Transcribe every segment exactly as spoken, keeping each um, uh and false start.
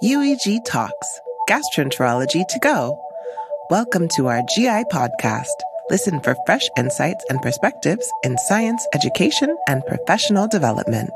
U E G Talks, Gastroenterology to Go. Welcome to our G I podcast. Listen for fresh insights and perspectives in science, education, and professional development.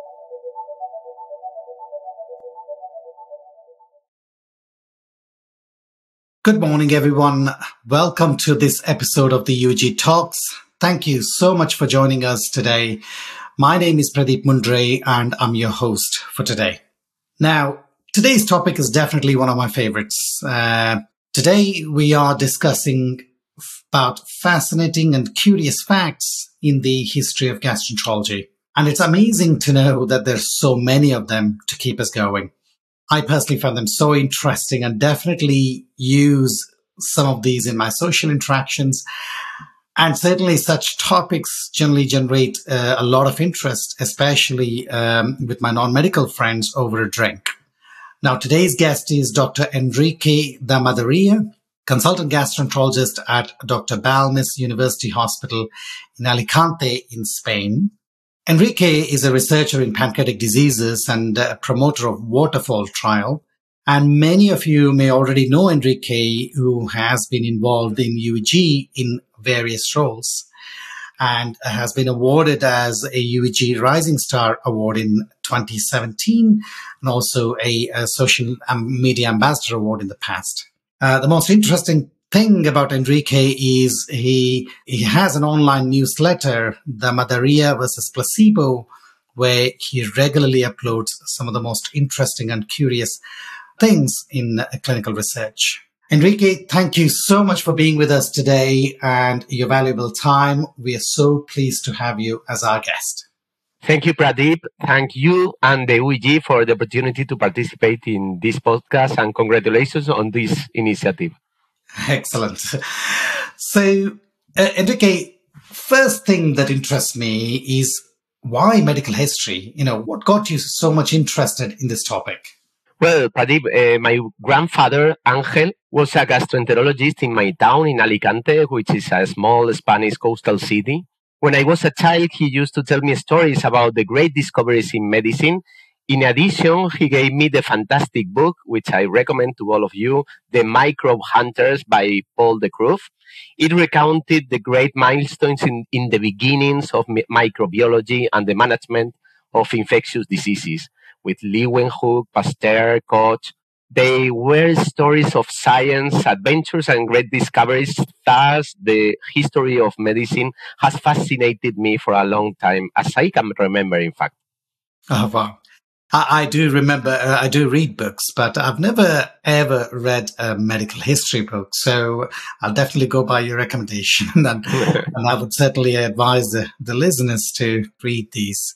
Good morning, everyone. Welcome to this episode of the U E G Talks. Thank you so much for joining us today. My name is Pradeep Mundre, and I'm your host for today. Now, today's topic is definitely one of my favorites. Uh, today, we are discussing about fascinating and curious facts in the history of gastroenterology. And it's amazing to know that there's so many of them to keep us going. I personally found them so interesting and definitely use some of these in my social interactions. And certainly such topics generally generate uh, a lot of interest, especially um, with my non-medical friends over a drink. Now, today's guest is Doctor Enrique da Madeiria, consultant gastroenterologist at Doctor Balmes University Hospital in Alicante in Spain. Enrique is a researcher in pancreatic diseases and a promoter of Waterfall Trial. And many of you may already know Enrique, who has been involved in U E G in various roles and has been awarded as a U E G Rising Star Award in twenty seventeen and also a, a Social Media Ambassador Award in the past. Uh, the most interesting thing about Enrique is he he has an online newsletter, the Madeiria versus Placebo, where he regularly uploads some of the most interesting and curious things in uh, clinical research. Enrique, thank you so much for being with us today and your valuable time. We are so pleased to have you as our guest. Thank you, Pradeep. Thank you and the U E G for the opportunity to participate in this podcast, and congratulations on this initiative. Excellent. So, uh, Enrique, first thing that interests me is why medical history? You know, what got you so much interested in this topic? Well, Pradeep, uh, my grandfather, Angel, was a gastroenterologist in my town in Alicante, which is a small Spanish coastal city. When I was a child, he used to tell me stories about the great discoveries in medicine. In addition, he gave me the fantastic book, which I recommend to all of you, The Microbe Hunters by Paul de Kruif. It recounted the great milestones in, in the beginnings of mi- microbiology and the management of infectious diseases, with Leeuwenhoek, Pasteur, Koch. They were stories of science, adventures, and great discoveries. Thus, the history of medicine has fascinated me for a long time, as I can remember, in fact. Oh, wow. I, I do remember, uh, I do read books, but I've never ever read a medical history book. So I'll definitely go by your recommendation. and, and I would certainly advise the, the listeners to read these.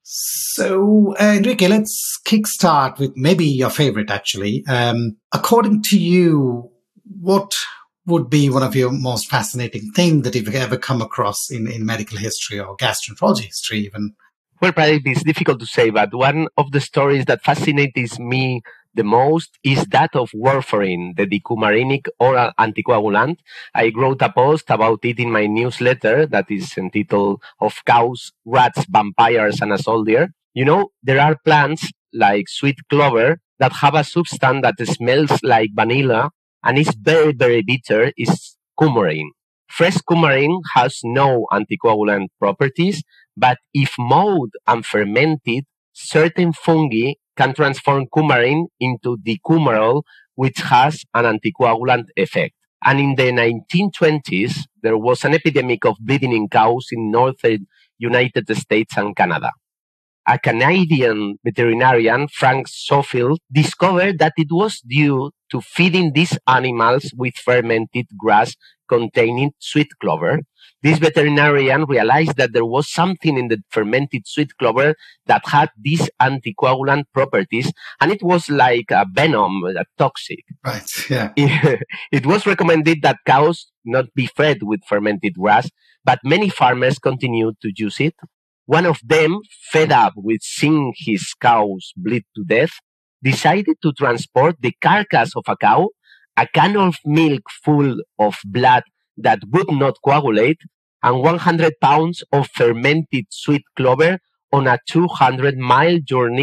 So, uh, Enrique, let's kickstart with maybe your favorite, actually. Um, according to you, what would be one of your most fascinating things that you've ever come across in, in medical history or gastroenterology history even? Well, probably it's difficult to say, but one of the stories that fascinates me the most is that of warfarin, the decoumarinic oral anticoagulant. I wrote a post about it in my newsletter that is entitled Of Cows, Rats, Vampires, and a Soldier. You know, there are plants like sweet clover that have a substance that smells like vanilla and is very, very bitter, is coumarin. Fresh coumarin has no anticoagulant properties, but if mowed and fermented, certain fungi can transform coumarin into decumarol, which has an anticoagulant effect. And in the nineteen twenties, there was an epidemic of bleeding in cows in northern United States and Canada. A Canadian veterinarian, Frank Schofield, discovered that it was due to feeding these animals with fermented grass containing sweet clover. This veterinarian realized that there was something in the fermented sweet clover that had these anticoagulant properties, and it was like a venom, a toxic. Right, yeah. It, it was recommended that cows not be fed with fermented grass, but many farmers continued to use it. One of them, fed up with seeing his cows bleed to death, decided to transport the carcass of a cow, a can of milk full of blood that would not coagulate, and one hundred pounds of fermented sweet clover on a two hundred mile journey to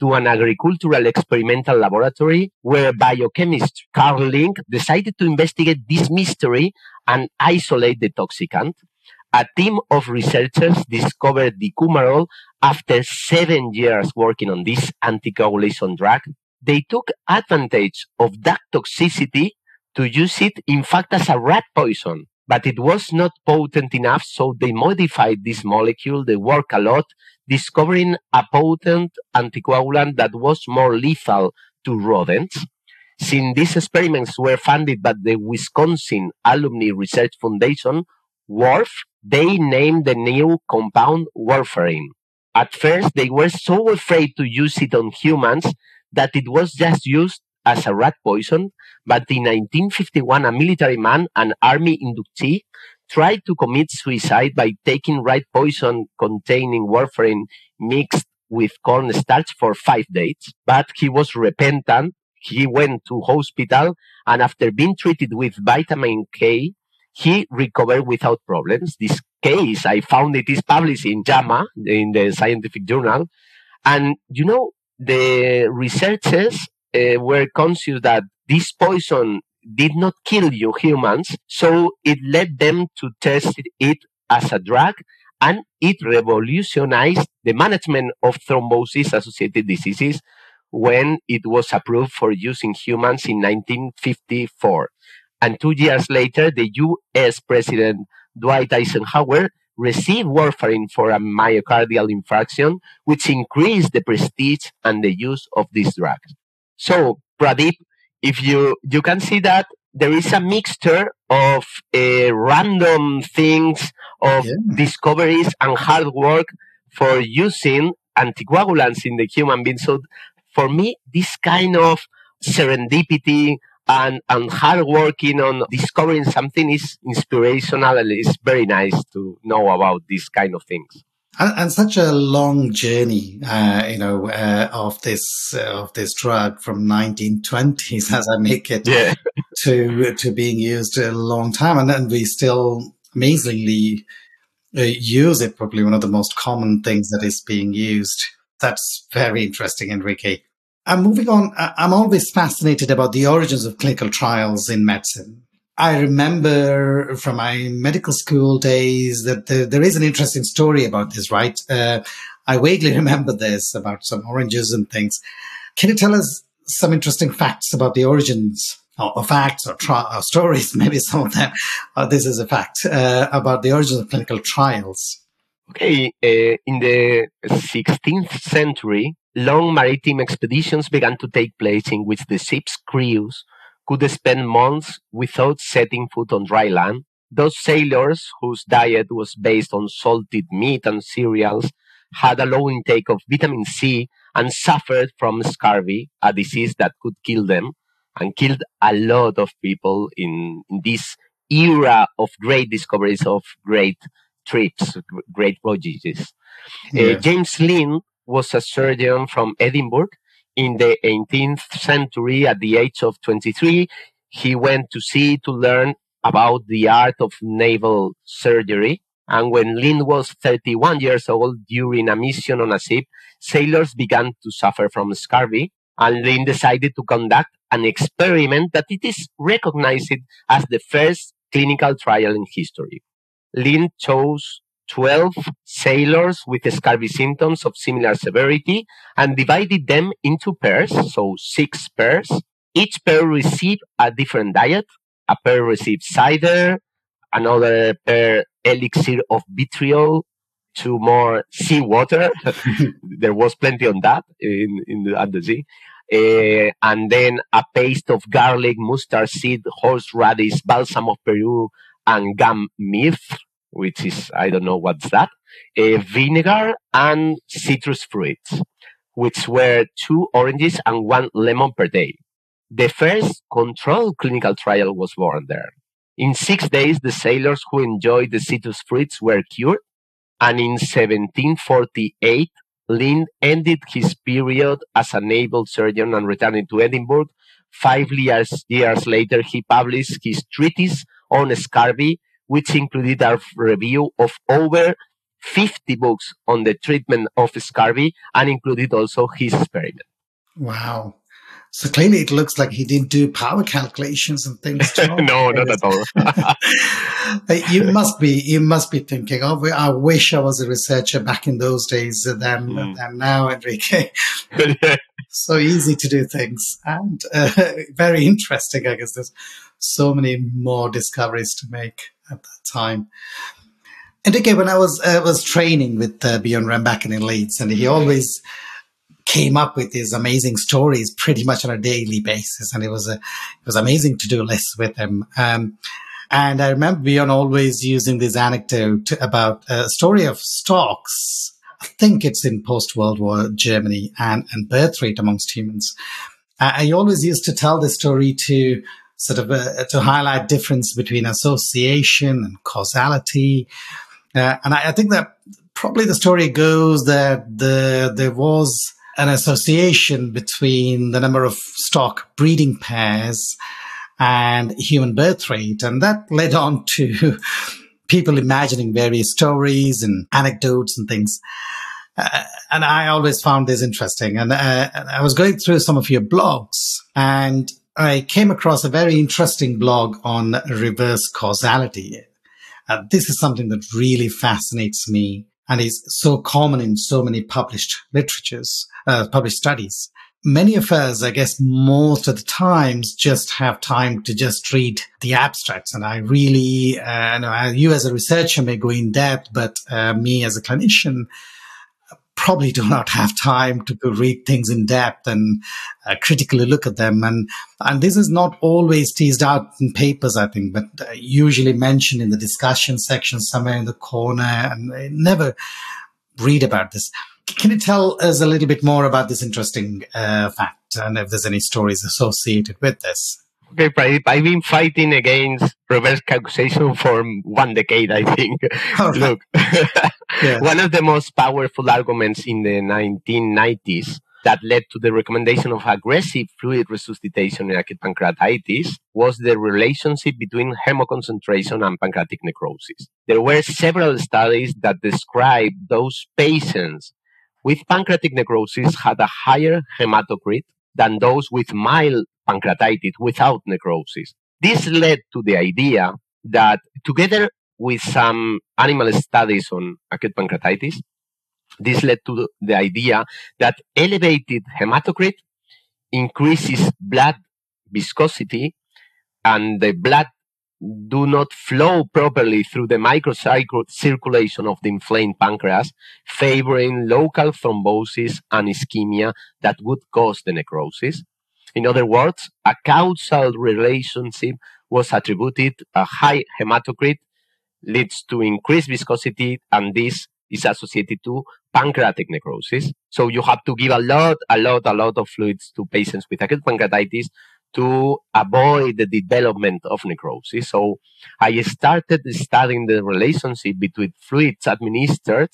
to an agricultural experimental laboratory where biochemist Carl Link decided to investigate this mystery and isolate the toxicant. A team of researchers discovered dicumarol after seven years working on this anticoagulation drug. They took advantage of that toxicity to use it, in fact, as a rat poison. But it was not potent enough, so they modified this molecule. They worked a lot, discovering a potent anticoagulant that was more lethal to rodents. Since these experiments were funded by the Wisconsin Alumni Research Foundation, W A R F, they named the new compound warfarin. At first, they were so afraid to use it on humans that it was just used as a rat poison, but in nineteen fifty-one, a military man, an army inductee, tried to commit suicide by taking rat poison containing warfarin mixed with cornstarch for five days. But he was repentant. He went to hospital, and after being treated with vitamin K, he recovered without problems. This case, I found it is published in JAMA, in the scientific journal. And, you know, the researchers uh, were conscious that this poison did not kill you humans, so it led them to test it as a drug, and it revolutionized the management of thrombosis-associated diseases when it was approved for use in humans in nineteen fifty-four. And two years later, the U S President Dwight Eisenhower received warfarin for a myocardial infarction, which increased the prestige and the use of this drug. So, Pradeep, if you, you can see that there is a mixture of uh, random things, of yeah. discoveries and hard work for using anticoagulants in the human being. So, for me, this kind of serendipity and, and hard working on discovering something is inspirational, and it's very nice to know about these kind of things. And, and such a long journey, uh, you know, uh, of this uh, of this drug from nineteen twenties, as I make it, yeah. to to being used a long time, and then we still amazingly uh, use it. Probably one of the most common things that is being used. That's very interesting, Enrique. And moving on, I'm always fascinated about the origins of clinical trials in medicine. I remember from my medical school days that the, there is an interesting story about this, right? Uh, I vaguely remember this about some oranges and things. Can you tell us some interesting facts about the origins, or, or facts, or, tri- or stories, maybe some of them, uh, this is a fact, uh, about the origins of clinical trials? Okay, uh, in the sixteenth century, long maritime expeditions began to take place in which the ship's crews could spend months without setting foot on dry land. Those sailors, whose diet was based on salted meat and cereals, had a low intake of vitamin C and suffered from scurvy, a disease that could kill them and killed a lot of people in, in this era of great discoveries, of great trips, great voyages. Yeah. Uh, James Lind was a surgeon from Edinburgh. In the eighteenth century, at the age of twenty-three, he went to sea to learn about the art of naval surgery. And when Lind was thirty-one years old, during a mission on a ship, sailors began to suffer from scurvy. And Lind decided to conduct an experiment that it is recognized as the first clinical trial in history. Lind chose twelve sailors with scurvy symptoms of similar severity and divided them into pairs, so six pairs. Each pair received a different diet. A pair received cider, another pair elixir of vitriol, two more seawater. There was plenty on that in, in the, at the sea. Uh, and then a paste of garlic, mustard seed, horseradish, balsam of Peru, and gum myrrh, which is, I don't know what's that, uh, vinegar and citrus fruits, which were two oranges and one lemon per day. The first controlled clinical trial was born there. In six days, the sailors who enjoyed the citrus fruits were cured, and in seventeen forty-eight, Lind ended his period as a naval surgeon and returned to Edinburgh. Five years, years later, he published his treatise on scurvy, which included a review of over fifty books on the treatment of scurvy and included also his experiment. Wow. So clearly it looks like he didn't do power calculations and things. No, not at all. you must be, you must be thinking, oh, I wish I was a researcher back in those days than, mm. than now, Enrique. So easy to do things and uh, very interesting. I guess there's so many more discoveries to make at that time. Enrique, when I was, uh, was training with uh, Bjorn Rembacken in Leeds, and he always came up with these amazing stories pretty much on a daily basis. And it was a, it was amazing to do lists with him. Um, and I remember Bjorn always using this anecdote about a story of stocks. I think it's in post-World War Germany and, and birth rate amongst humans. Uh, I always used to tell this story to sort of, uh, to highlight difference between association and causality. Uh, and I, I think that probably the story goes that the, there was an association between the number of stock breeding pairs and human birth rate. And that led on to people imagining various stories and anecdotes and things. Uh, and I always found this interesting. And uh, I was going through some of your blogs and I came across a very interesting blog on reverse causality. Uh, this is something that really fascinates me and is so common in so many published literatures, uh, published studies. Many of us, I guess, most of the times just have time to just read the abstracts. And I really, uh, know, you as a researcher may go in depth, but uh, me as a clinician probably do not have time to go read things in depth and uh, critically look at them. And, and this is not always teased out in papers, I think, but uh, usually mentioned in the discussion section somewhere in the corner, and I never read about this. Can you tell us a little bit more about this interesting uh, fact and if there's any stories associated with this? Okay, Pradeep, I've been fighting against reverse causation for one decade, I think. Right. Look, yeah. One of the most powerful arguments in the nineteen nineties that led to the recommendation of aggressive fluid resuscitation in acute pancreatitis was the relationship between hemoconcentration and pancreatic necrosis. There were several studies that described those patients with pancreatic necrosis had a higher hematocrit than those with mild pancreatitis without necrosis. This led to the idea that, together with some animal studies on acute pancreatitis, this led to the idea that elevated hematocrit increases blood viscosity and the blood do not flow properly through the microcirculation of the inflamed pancreas, favoring local thrombosis and ischemia that would cause the necrosis. In other words, a causal relationship was attributed. A high hematocrit leads to increased viscosity, and this is associated to pancreatic necrosis. So you have to give a lot, a lot, a lot of fluids to patients with acute pancreatitis to avoid the development of necrosis. So I started studying the relationship between fluids administered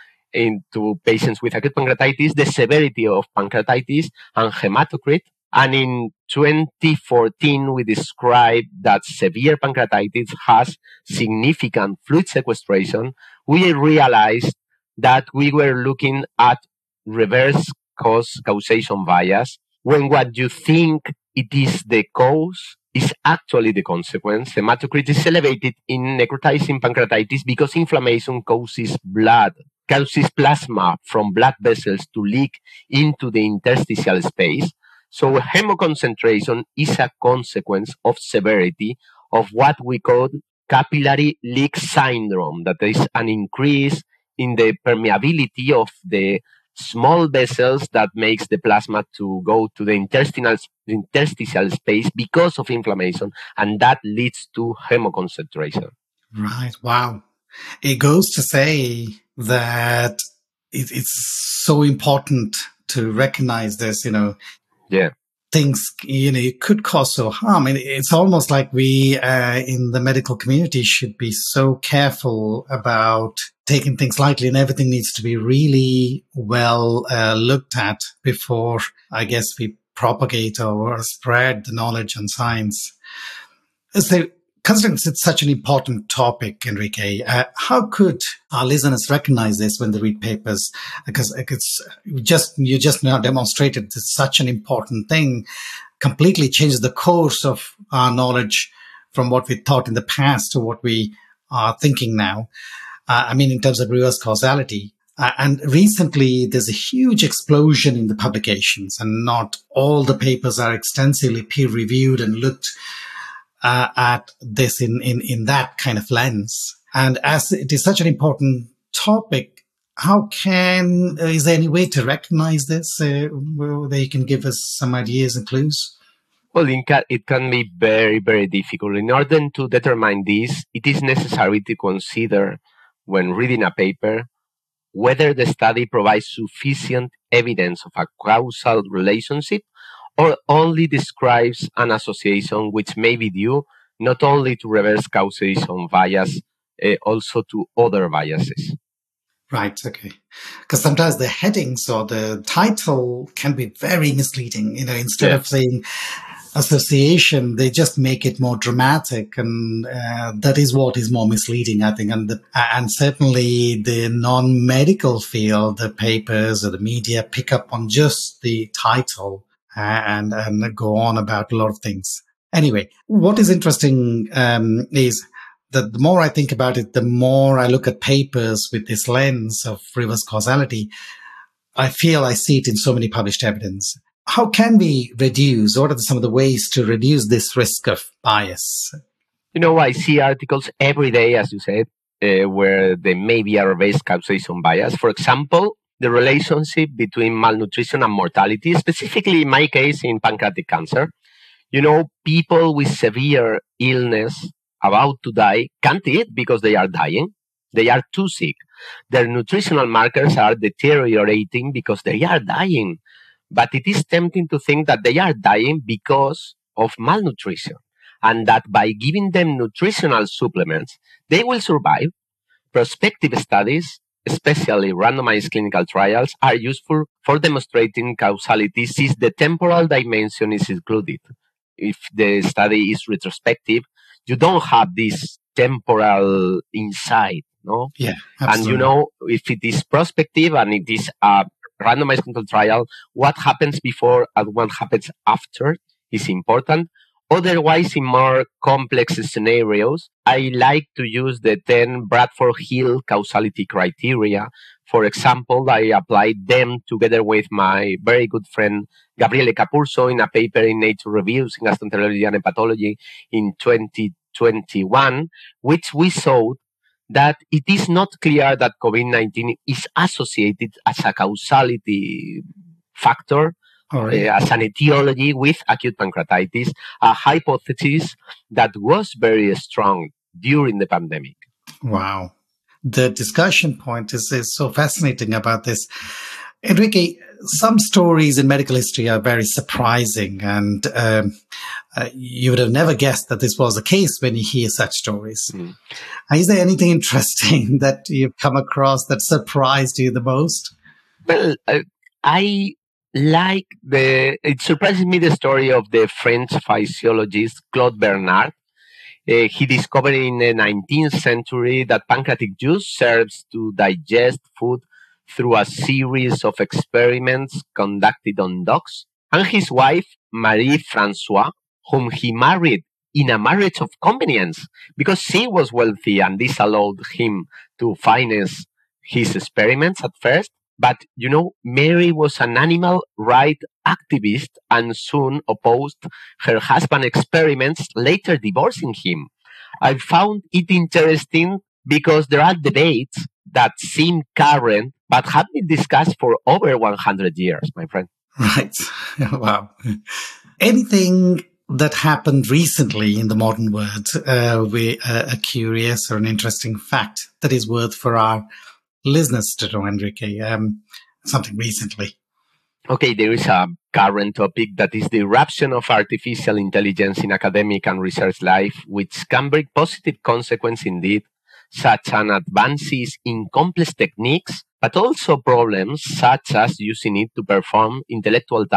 into patients with acute pancreatitis, the severity of pancreatitis, and hematocrit. And in twenty fourteen, we described that severe pancreatitis has significant fluid sequestration. We realized that we were looking at reverse cause causation bias, when what you think it is the cause is actually the consequence. Hematocrit is elevated in necrotizing pancreatitis because inflammation causes blood, causes plasma from blood vessels to leak into the interstitial space. So hemoconcentration is a consequence of severity of what we call capillary leak syndrome, that there is an increase in the permeability of the small vessels that makes the plasma to go to the intestinal, interstitial space because of inflammation, and that leads to hemoconcentration. Right. Wow. It goes to say that it, it's so important to recognize this, you know. Yeah. Things, you know, it could cause so harm. And it's almost like we uh, in the medical community should be so careful about taking things lightly, and everything needs to be really well uh, looked at before, I guess, we propagate or spread the knowledge and science. So considering it's such an important topic, Enrique, uh, how could our listeners recognize this when they read papers? Because it's just you just now demonstrated it's such an important thing, completely changes the course of our knowledge from what we thought in the past to what we are thinking now. Uh, I mean, in terms of reverse causality. Uh, and recently, there's a huge explosion in the publications, and not all the papers are extensively peer-reviewed and looked uh, at this in, in, in that kind of lens. And as it is such an important topic, how can, uh, is there any way to recognize this? Uh, that you can give us some ideas and clues? Well, it can, it can be very, very difficult. In order to determine this, it is necessary to consider, when reading a paper, whether the study provides sufficient evidence of a causal relationship or only describes an association which may be due not only to reverse causation bias, uh, also to other biases. Right, okay. Because sometimes the headings or the title can be very misleading. You know, instead yeah. of saying association, they just make it more dramatic, and uh, that is what is more misleading, I think. And the, and certainly the non-medical field, the papers or the media pick up on just the title and and go on about a lot of things. Anyway, what is interesting um, is that the more I think about it, the more I look at papers with this lens of reverse causality, I feel I see it in so many published evidence. How can we reduce, what are some of the ways to reduce this risk of bias? You know, I see articles every day, as you said, uh, where there may be a reverse causation bias. For example, the relationship between malnutrition and mortality, specifically in my case in pancreatic cancer. You know, people with severe illness about to die can't eat because they are dying. They are too sick. Their nutritional markers are deteriorating because they are dying. But it is tempting to think that they are dying because of malnutrition, and that by giving them nutritional supplements, they will survive. Prospective studies, especially randomized clinical trials, are useful for demonstrating causality since the temporal dimension is included. If the study is retrospective, you don't have this temporal insight, no? Yeah, absolutely. And you know, if it is prospective and it is a randomized control trial, what happens before and what happens after is important. Otherwise, in more complex scenarios, I like to use the ten Bradford-Hill causality criteria. For example, I applied them together with my very good friend Gabriele Capurso in a paper in Nature Reviews in Gastroenterology and Hepatology in twenty twenty-one, which we showed that it is not clear that COVID nineteen is associated as a causality factor, oh, really? uh, as an etiology with acute pancreatitis, a hypothesis that was very strong during the pandemic. Wow. The discussion point is, is so fascinating about this. Enrique, some stories in medical history are very surprising, and um, uh, you would have never guessed that this was the case when you hear such stories. Mm. Is there anything interesting that you've come across that surprised you the most? Well, uh, I like the, it surprises me the story of the French physiologist Claude Bernard. Uh, he discovered in the nineteenth century that pancreatic juice serves to digest food through a series of experiments conducted on dogs. And his wife, Marie-Françoise, whom he married in a marriage of convenience because she was wealthy and this allowed him to finance his experiments at first. But, you know, Mary was an animal rights activist and soon opposed her husband's experiments, later divorcing him. I found it interesting because there are debates that seem current but have been discussed for over one hundred years, my friend. Right. Wow. Anything that happened recently in the modern world, uh, with uh, a curious or an interesting fact that is worth for our listeners to know, Enrique, um, something recently? Okay, there is a current topic that is the eruption of artificial intelligence in academic and research life, which can bring positive consequences indeed, such as advances in complex techniques, but also problems such as using it to perform intellectual tasks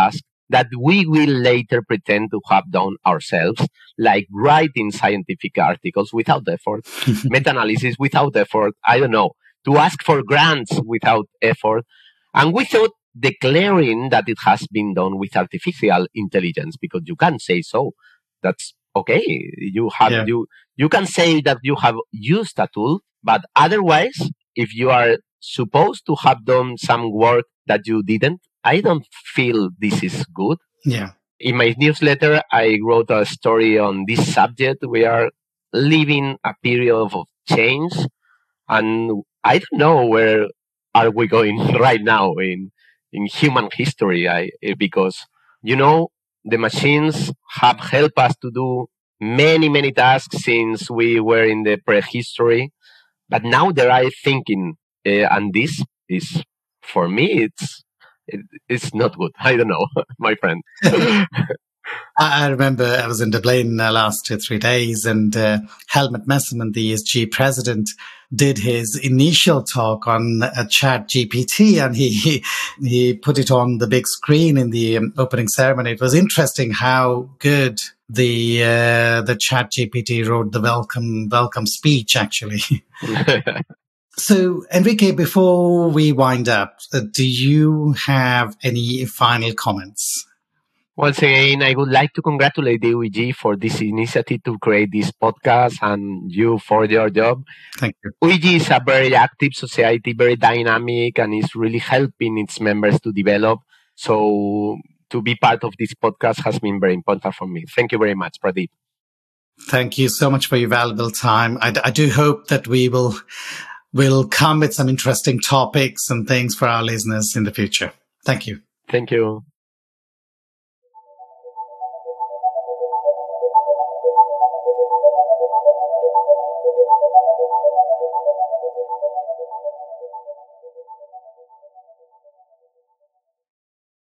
that we will later pretend to have done ourselves, like writing scientific articles without effort, meta-analysis without effort, I don't know, to ask for grants without effort, and without declaring that it has been done with artificial intelligence, because you can say so. That's okay. You have yeah. you you can say that you have used a tool, but otherwise, if you are supposed to have done some work that you didn't, I don't feel this is good. Yeah. In my newsletter, I wrote a story on this subject. We are living a period of change, and I don't know where are we going right now in in human history. I because you know the machines have helped us to do many many tasks since we were in the prehistory, but now they are thinking, uh, and this is for me it's. It, it's not good. I don't know, my friend. I remember I was in Dublin the last two, three days, and uh, Helmut Messermann, the E S G president, did his initial talk on uh, Chat G P T, and he, he he put it on the big screen in the um, opening ceremony. It was interesting how good the uh, the Chat G P T wrote the welcome welcome speech, actually. So, Enrique, before we wind up, uh, do you have any final comments? Once again, I would like to congratulate the U E G for this initiative to create this podcast and you for your job. Thank you. U E G is a very active society, very dynamic, and is really helping its members to develop. So, to be part of this podcast has been very important for me. Thank you very much, Pradeep. Thank you so much for your valuable time. I, I do hope that we will... We'll come with some interesting topics and things for our listeners in the future. Thank you. Thank you.